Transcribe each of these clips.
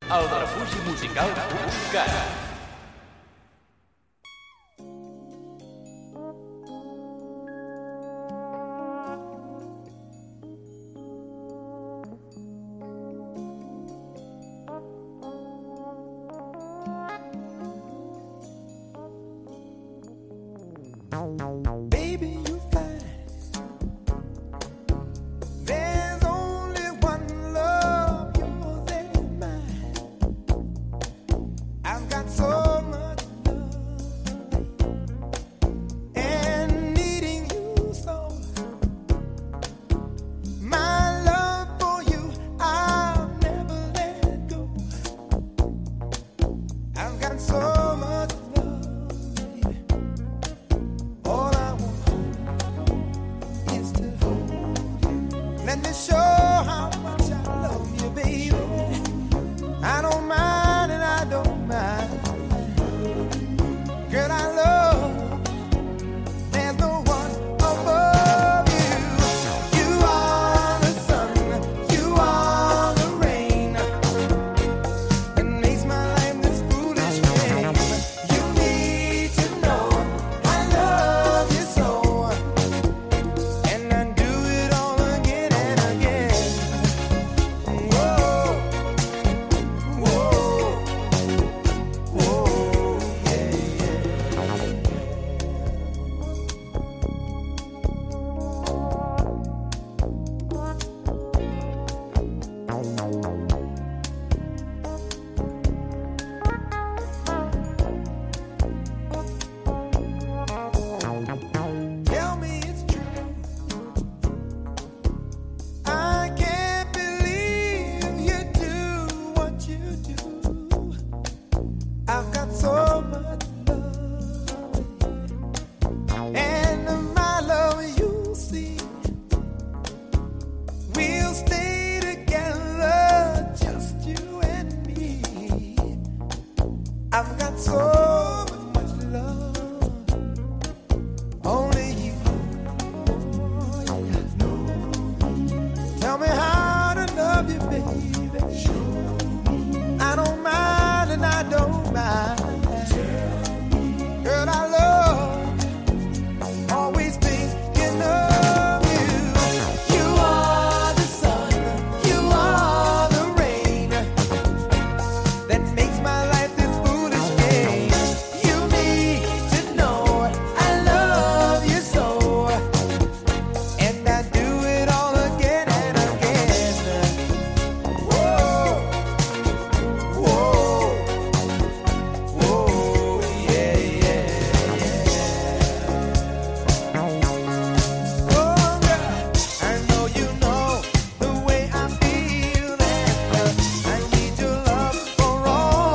El refugi musical.cat. For all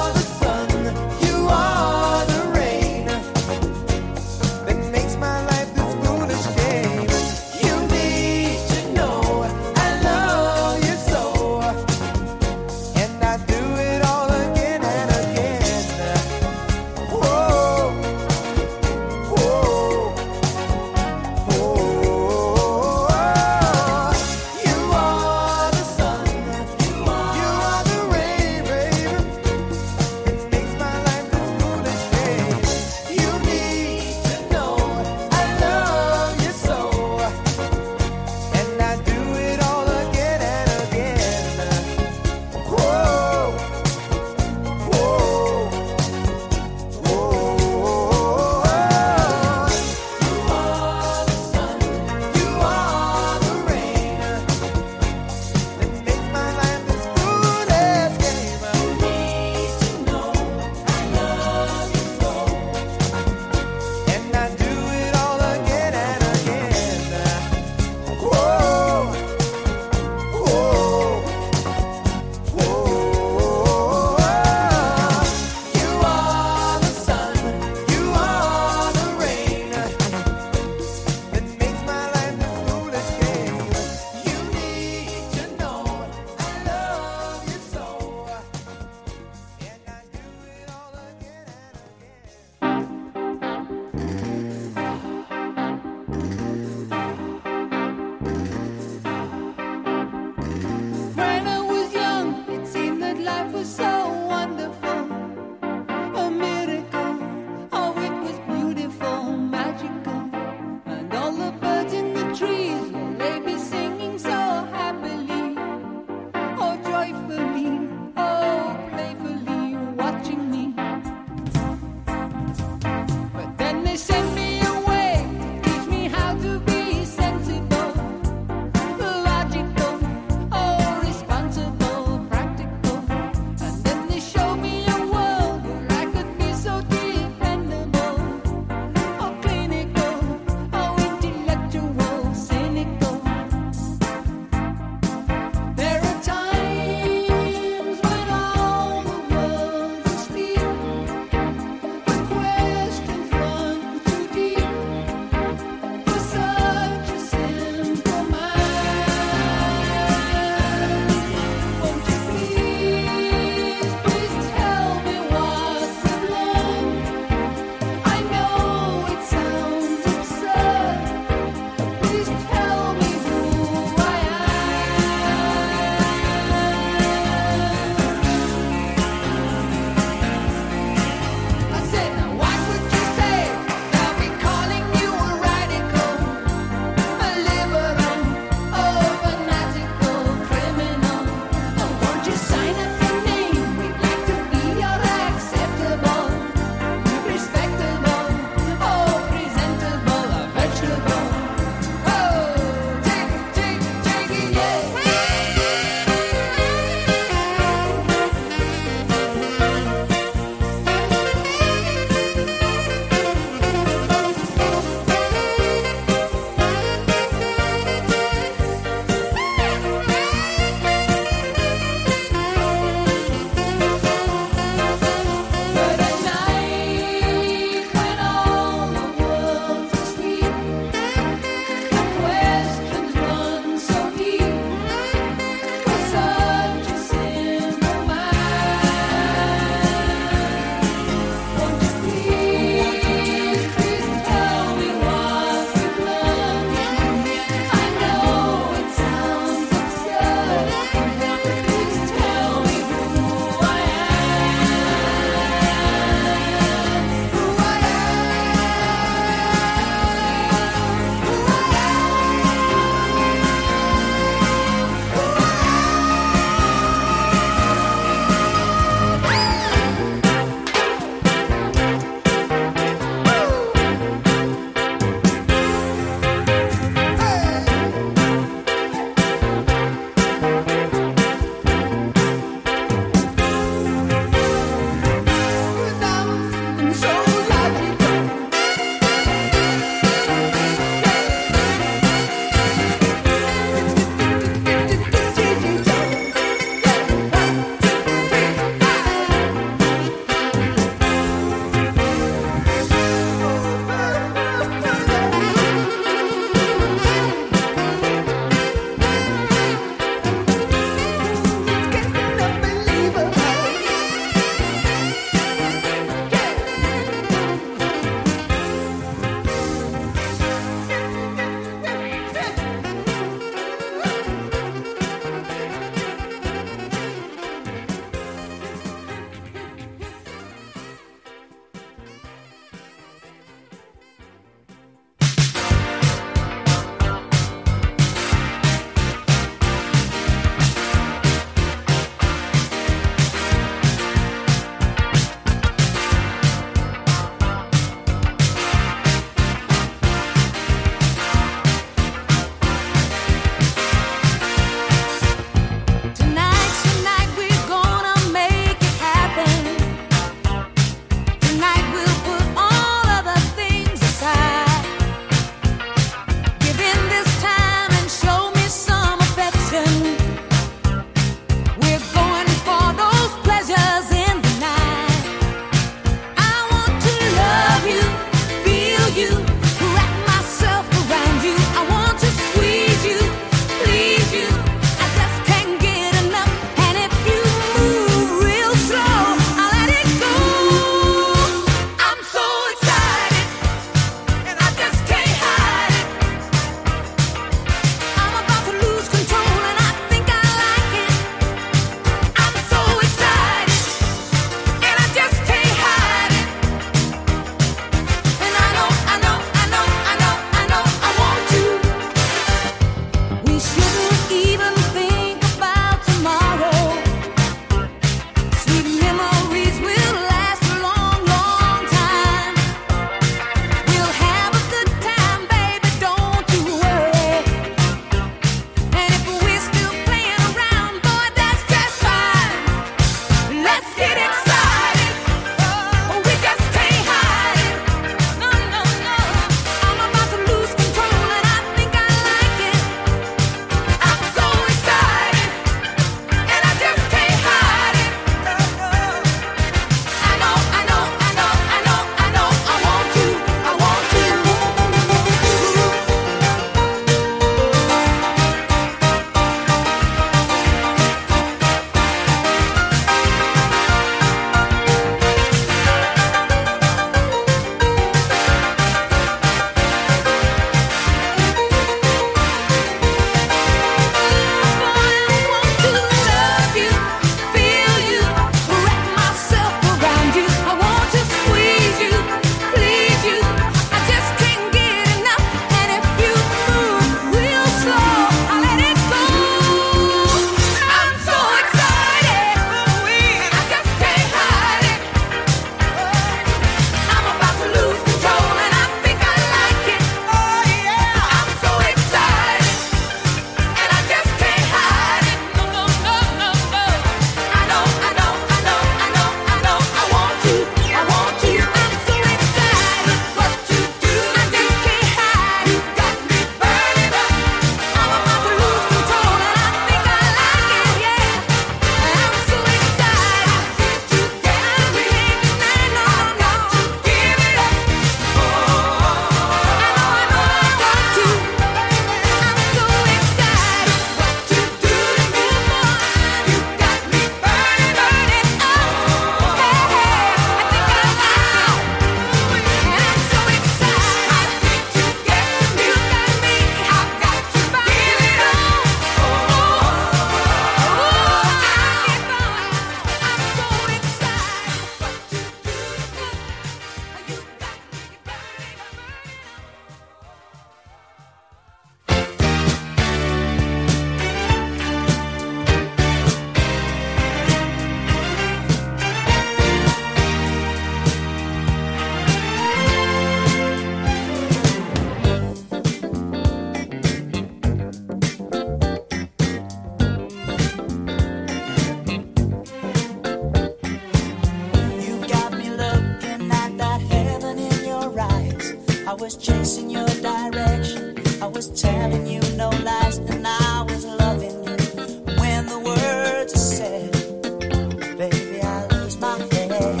was chasing your direction. I was telling you no lies, and I was loving you. When the words are said, baby, I lose my head.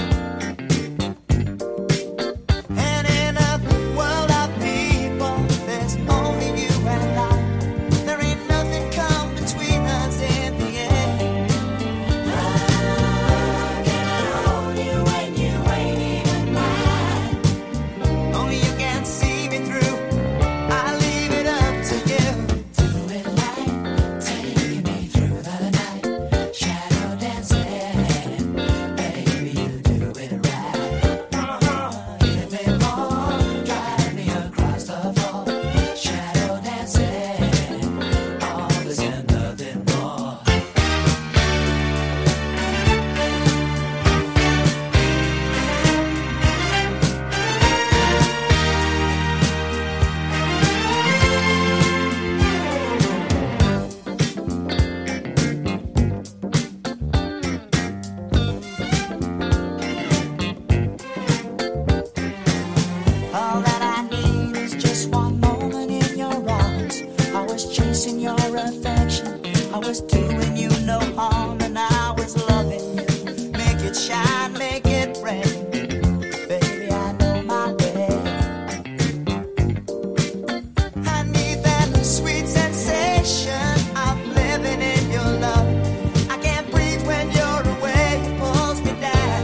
And in a world of people, there's only you and I. There ain't nothing come between us in the end. How can I hold you when you ain't even mine? Only you can see me through. I leave it up to you. Do it right, taking me through the night. Shadow dancing, baby, you do it right. Give me more, drive me across the floor. Shadow dancing, all this and nothing more. All that I need is just one moment in your arms. I was chasing your affection. I was doing you no harm, and I was loving you. Make it shine, make it rain. Baby, I know my way. I need that sweet sensation of living in your love. I can't breathe when you're away. It pulls me down.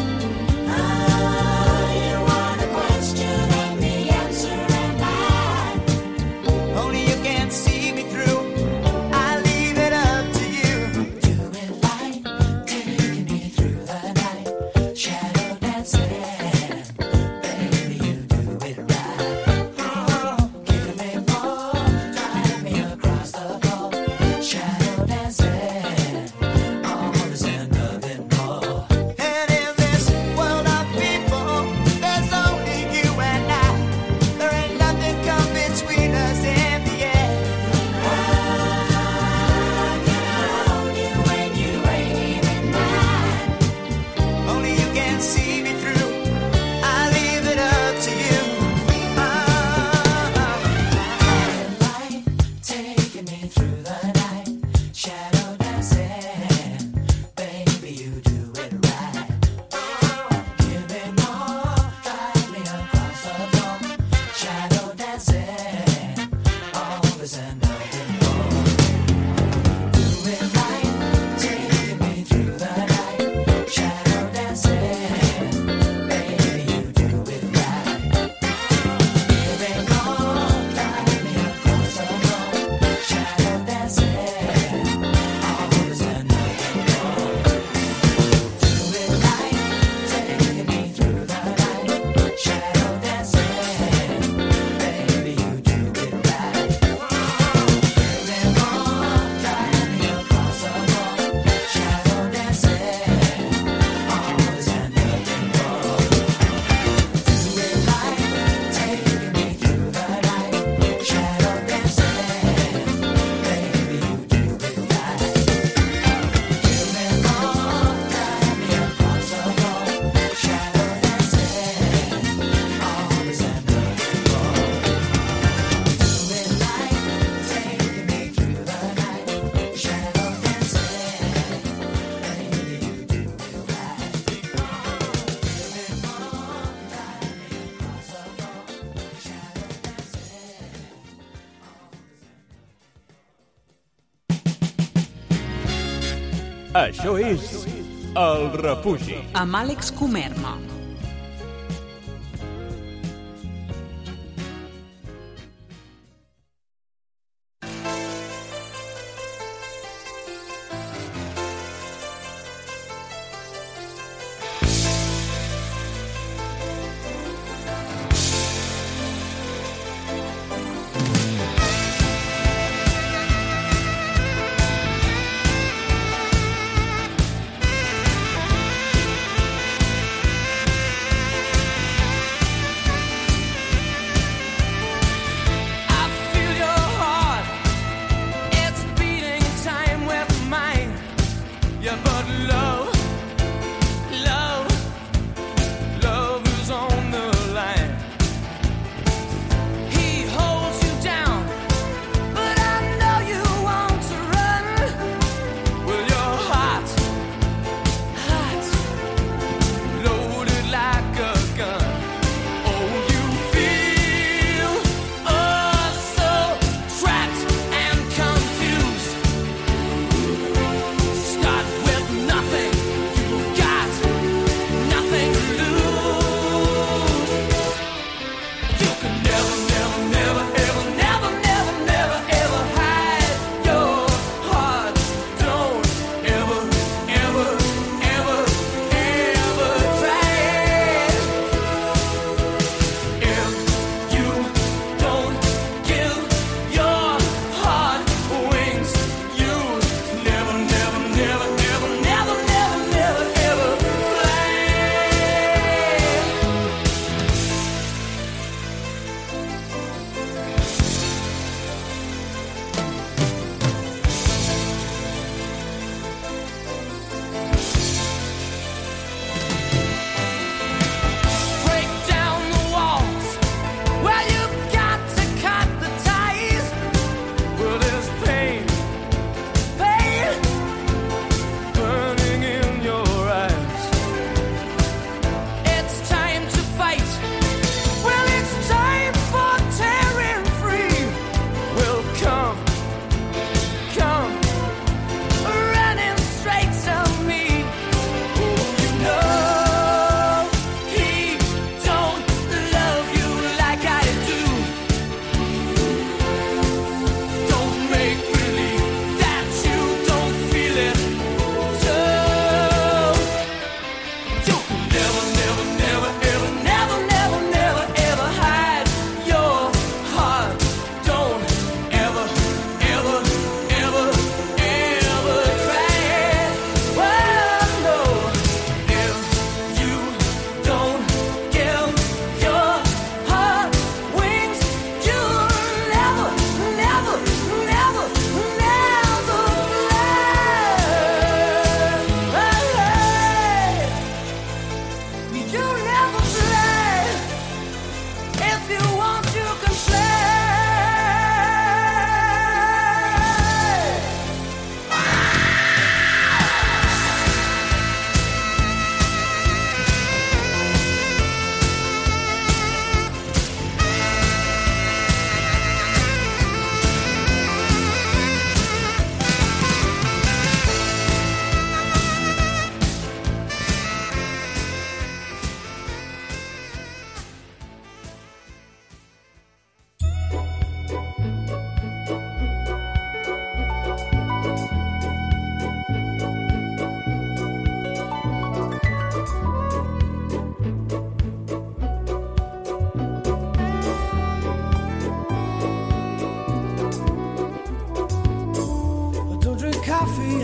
You want a question and the answer am I. Only you can see me through. I leave it up to you. Do it right, taking me through the night. Shadow dancing, baby, you do it right. Give me more, drive me across the floor. Shadow dancing, all this and nothing more. And in this world of people, there's only you and I. There ain't nothing come between us in the end. How can I hold you when you ain't even mine? Only you can see me through. I leave it up to you. Light taking me through the night. Shadow dancing, baby, you do it right. Give me more, drive me across the floor. Shadow dancing, all this and nothing more. Do it right, taking me through the night. Shadow dancing, baby, you do it right. Give me more, drive me across the floor. Shadow dancing, all this and nothing more. Do it right, taking me through the night. Shadow dancing, baby, you do it right. Give me more, drive me across the floor. Shadow dancing, all this and nothing more. Do it right, taking me through the night. Shadow dancing, baby, you do it right. Give me more, drive me across the floor. Shadow dancing, all this and nothing more. Do it right, taking me through the night. Shadow dancing, baby, you do it right. Give me more, drive me across the floor. Shadow dancing. Això és El Refugi. Amb Àlex Comerma.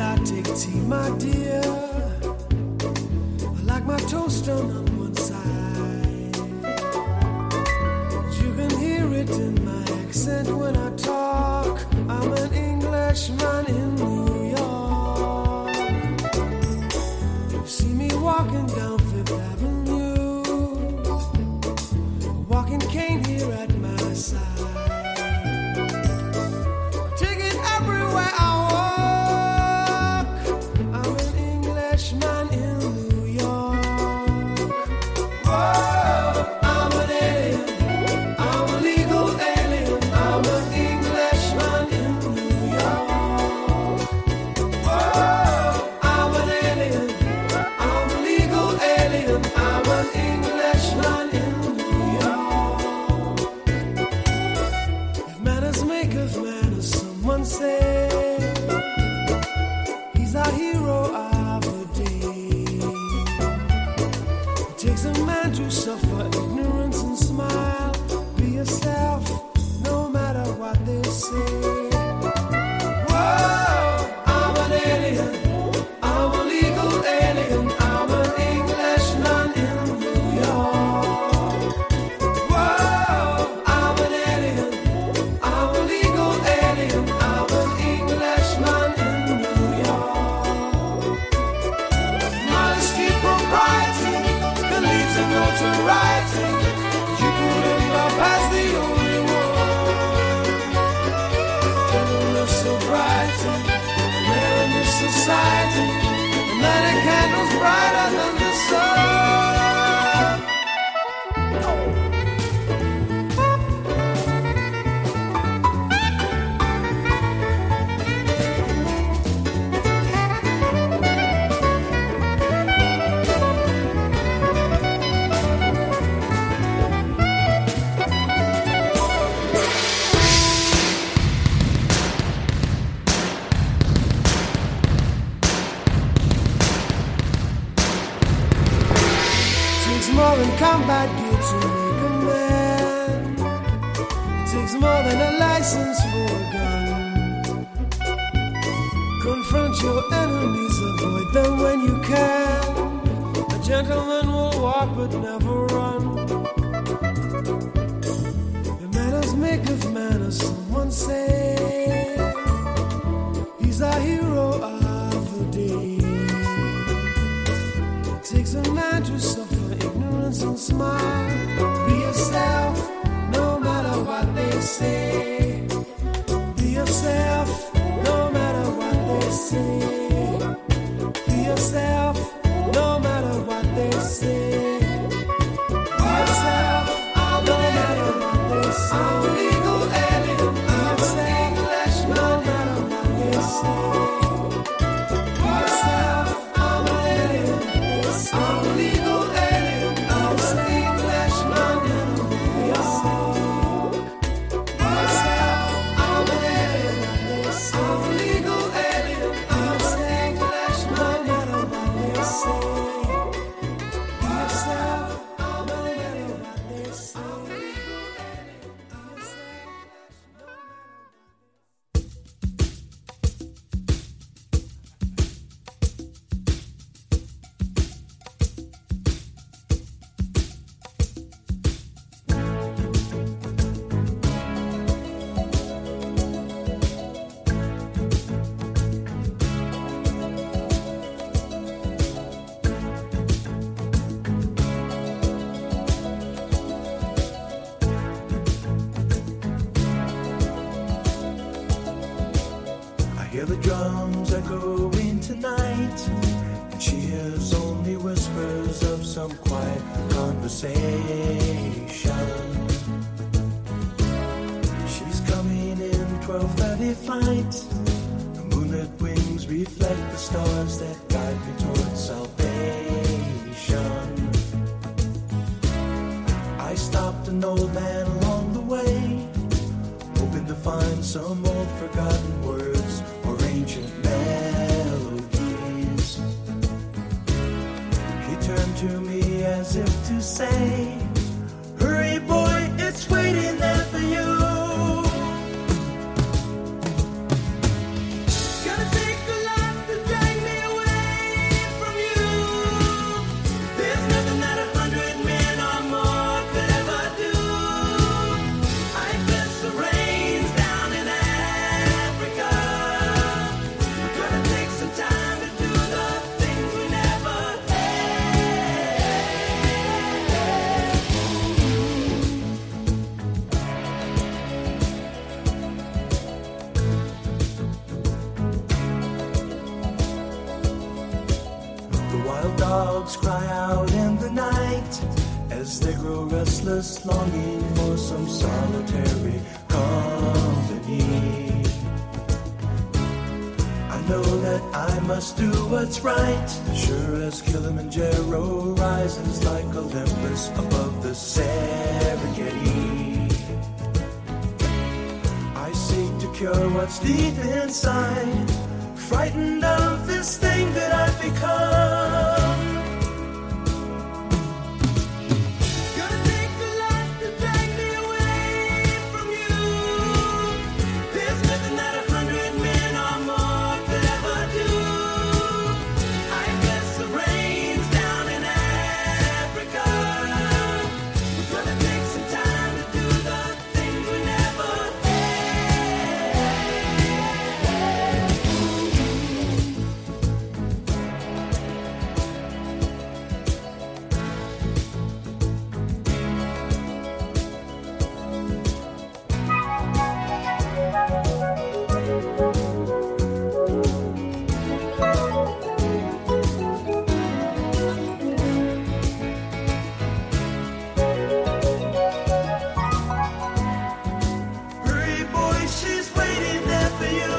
I take tea, my dear? I like my toast on one side. You can hear it in my accent when I talk. I'm an Englishman in New York. You see me walking down Fifth Avenue, walking cane here at my side. Take it everywhere I walk. I'm an Englishman in New York. Whoa, I'm an alien. I'm a legal alien. I'm an Englishman in New York. Whoa, I'm an alien. I'm a legal alien. I'm an Englishman in New York. If manners make of manners, someone say he's our hero of the day. It takes a man to suffer ignorance and smile. Be yourself, no matter what they say. Whoa, I'm an alien. I'm a legal alien. I'm an Englishman in New York. Whoa, I'm an alien. I'm a legal alien. I'm an Englishman in New York. Modesty, propriety can lead to notoriety. You can live up as the only one. Gentleness, sobriety, man in this society. And light a candles brighter than the sun. Takes more than combat gear to make a man. Takes more than a license for a gun. Confront your enemies, avoid them when you can. A gentleman will walk but never run. The manners make of manners, someone say. He's our hero of the day. It takes a man to suffer ignorance and smile. Be yourself, no matter what they say. Be yourself, no matter what they say. Be yourself, no matter what they say. Be yourself, no matter what they say. I'm a legal alien. I'm an Englishman, no matter what they say. Be yourself, I'm an alien. I'm a legal alien. I'm an Englishman in New York. Be yourself, I'm an alien. I'm a legal alien. I'm an Englishman, no matter what they say. Be yourself, I'm an alien. I'm a legal alien. Be I hear the drums echoing tonight, and she hears only whispers of some quiet conversation. She's coming in 12:30 flight. The moonlit wings reflect the stars that guide me towards salvation. I stopped an old man along the way, hoping to find some old forgotten words or ancient melodies. He turned to me as if to say, hurry boy, it's waiting there for you. Gonna take a lot to grow restless, longing for some solitary company. I know that I must do what's right, sure as Kilimanjaro rises like Olympus above the Serengeti. I seek to cure what's deep inside, frightened of this thing that I've become. Gonna take a lot to drag me away from you. There's nothing that 100 men or more could ever do. I guess the rain's down in Africa. We're gonna take some time to do the things we never Hurry, boy, she's waiting there for you.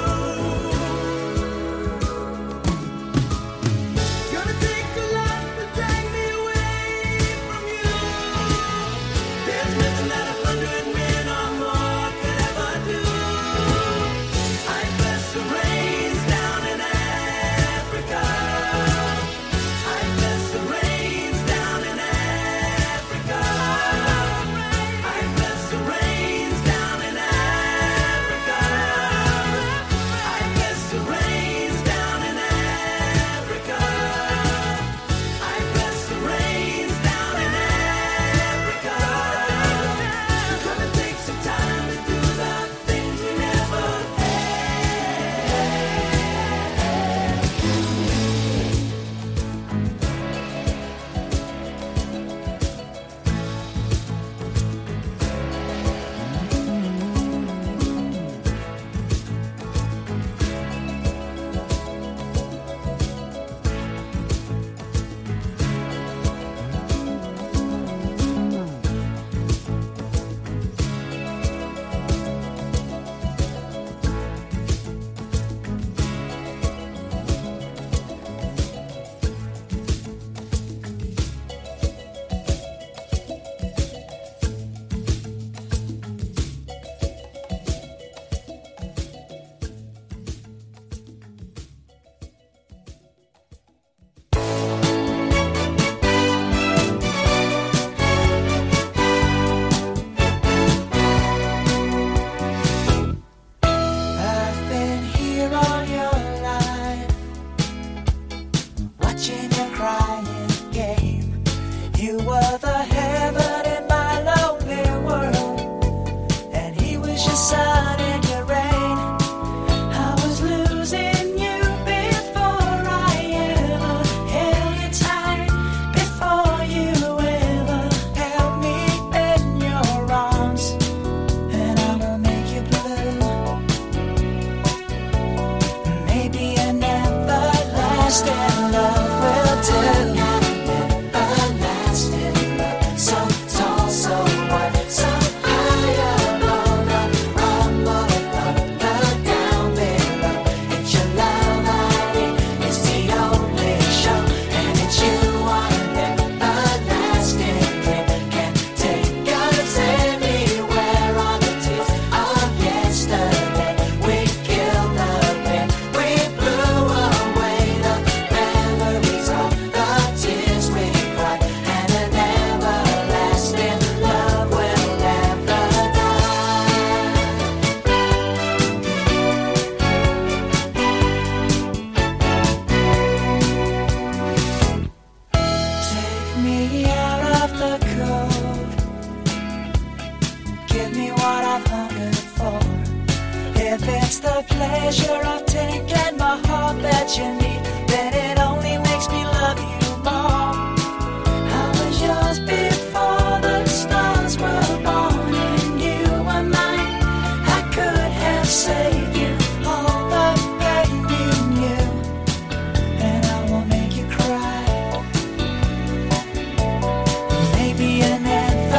Gonna take a lot to drag me away from you. There's nothing that 100 men or more could ever do. I guess the rain's down in Africa. I guess the rain's down in Africa. I guess the rain's down in Africa. I guess the rain's down in Africa. I guess the rain's down in Africa. We're gonna take some time to do the things we never I've been here all your life, watching you crying game. You were the heaven in my lonely world, and he was your sun and your rain. I was losing you before I ever held you tight, before you ever held me in your arms, and I will make you blue. Maybe an everlasting love will do. Everlasting love, so tall, so wide, so high above the rumble of thunder down below. It's your love I need, it's the only show, and it's you on an everlasting dream. Can't take us anywhere on the tears of yesterday. We killed the pain, we blew away the memories of the tears we cried, and an everlasting love will never die. Take me out of the cold, give me what I've hungered for. If it's the pleasure of taking my heart that you need, then it only makes me love you more. I was yours before the stars were born, and you were mine. I could have saved you all the pain you knew, and I will make you cry. Maybe an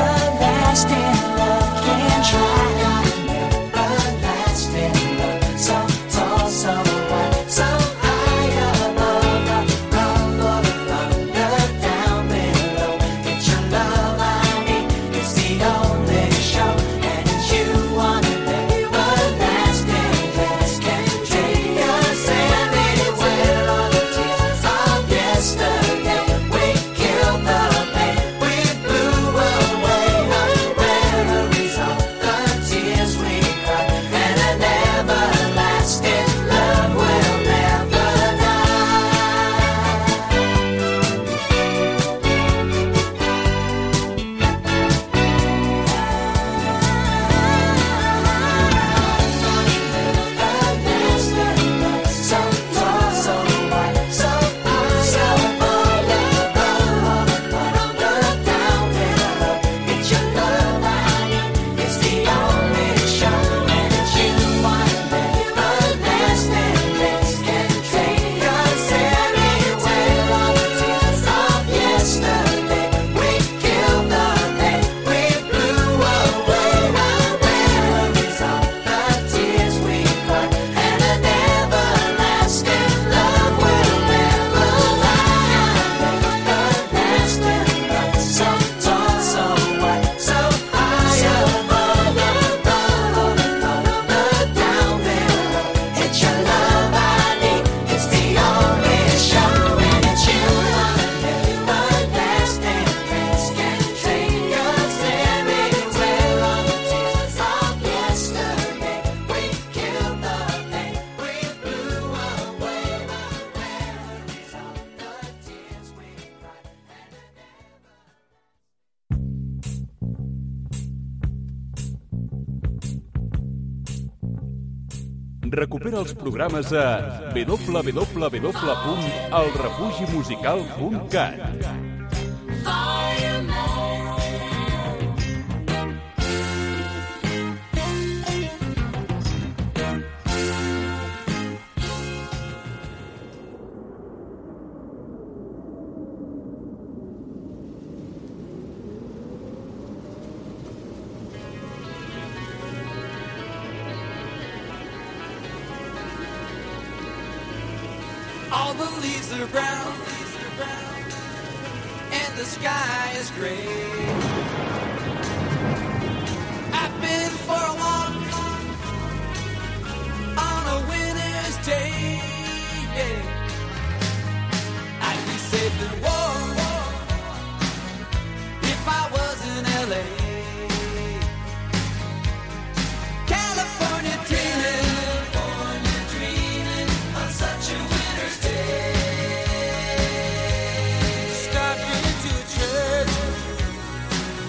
Recupera els programes a www.elrefugimusical.cat. All the leaves are brown, and the sky is gray. I've been for a walk on a winter's day. I'd be safe and warm if I was in LA. California dreaming on such a winter's day. Stop into church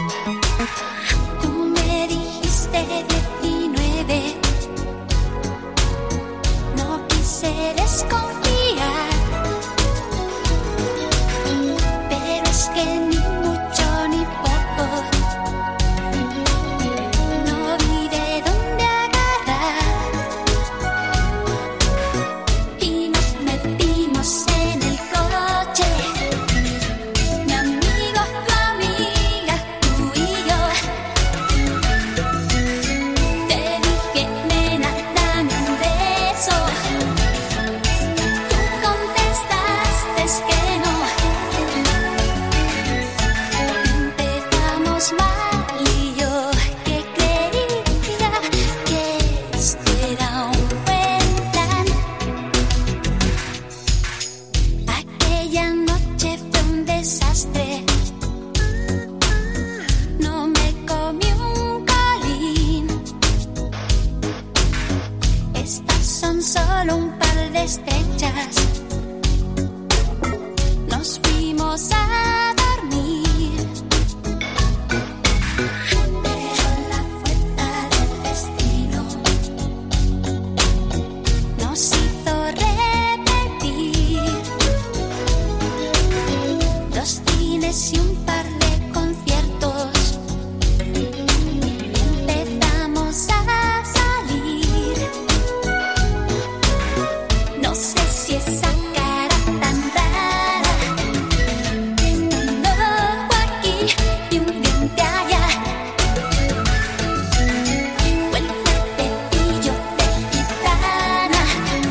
Tú me dijiste 19, no quise desconfiar, pero es que ni mucho ni poco, no vi de dónde agarrar, y nos metimos en el coche, mi amigo, tu amiga, tú y yo. Te dije, nena, dame un beso. Tú contestaste que no. Empezamos mal y yo que creía que esto era un buen plan. Aquella noche fue un desastre. No me comí un colín. Estas son solo un par de estrechas. Nos fuimos a dormir, pero la fuerza del destino nos hizo repetir 2 cines y un par de conciertos. Empezamos a salir. No sé si esa cara tan rara, un ojo aquí y un diente allá, o el fuertecillo de gitana,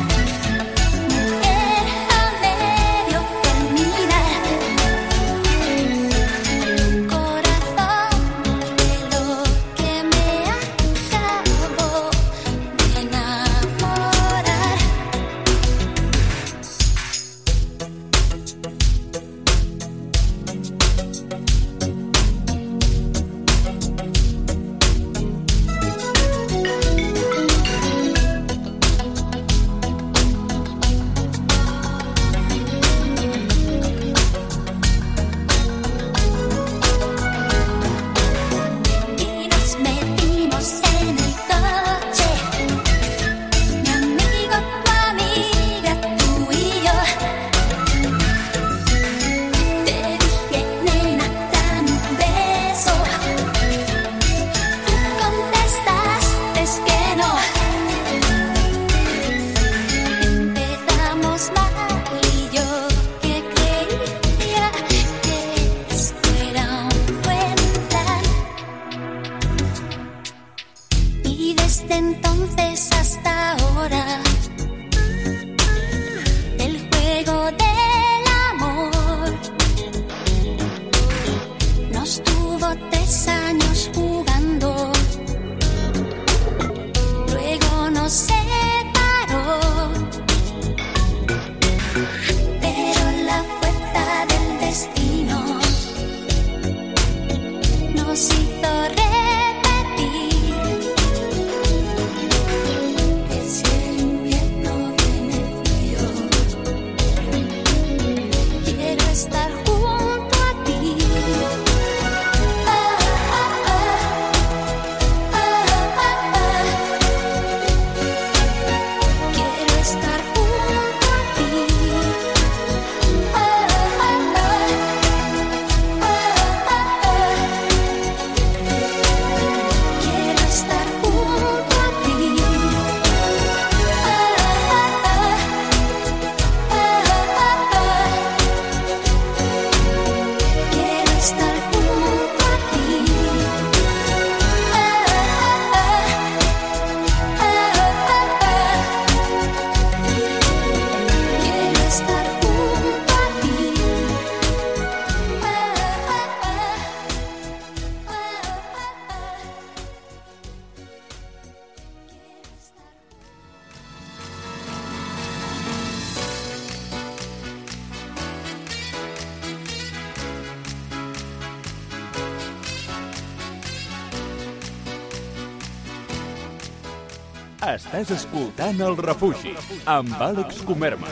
mujer a medio terminar, corazón de lo que me acabo de enamorar. Y nos metimos en el coche, mi amigo, tu amiga, tú y yo. Te dije, nena, dame un beso. Tú contestaste que no. Empezamos mal y yo que creía que esto era un buen plan. Y desde entonces hasta ahora, el juego del amor nos tuvo 3 años jugando, luego nos separó, pero la fuerza del destino nos hizo repetir que si el invierno viene frío, quiero estar junto a ti. Quiero estar junto a ti. Quiero estar junto a ti. Quiero estar junto a ti. Quiero estar junto a ti. Estàs escoltant El Refugi, amb Àlex Comerma.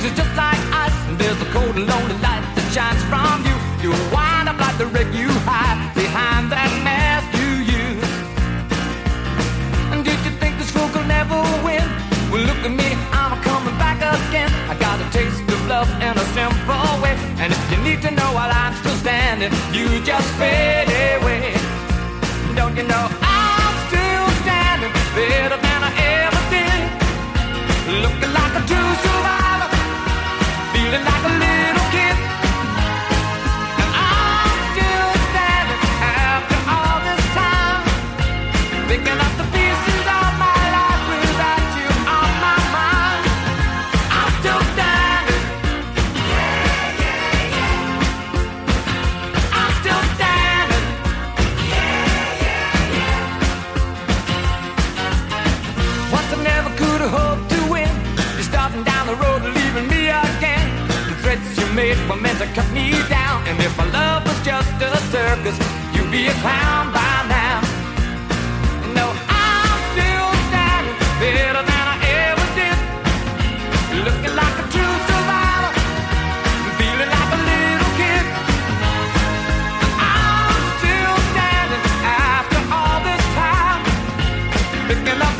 is just like ice, and there's a cold and lonely light that shines from you. You wind up like the wreck you hide behind that mask you use. And did you think this fool could never win? Well, look at me, I'm coming back again. I got a taste of love in a simple way. And if you need to know while I'm still standing, you just fade away. Don't you know I'm still standing better than I ever did? Looking like a true survivor, feeling like a little kid. And I'm still standing after all this time, picking up the pieces of my life without you on my mind. I'm still standing. Yeah, yeah, yeah. I'm still standing. Yeah, yeah, yeah. Once I never could have hoped to win. You're starting down the road, leaving me again. The threats you made were meant to cut me down. And if my love was just a circus, you'd be a clown by now. No, I'm still standing better than I ever did. Looking like a true survivor, feeling like a little kid. I'm still standing after all this time, picking up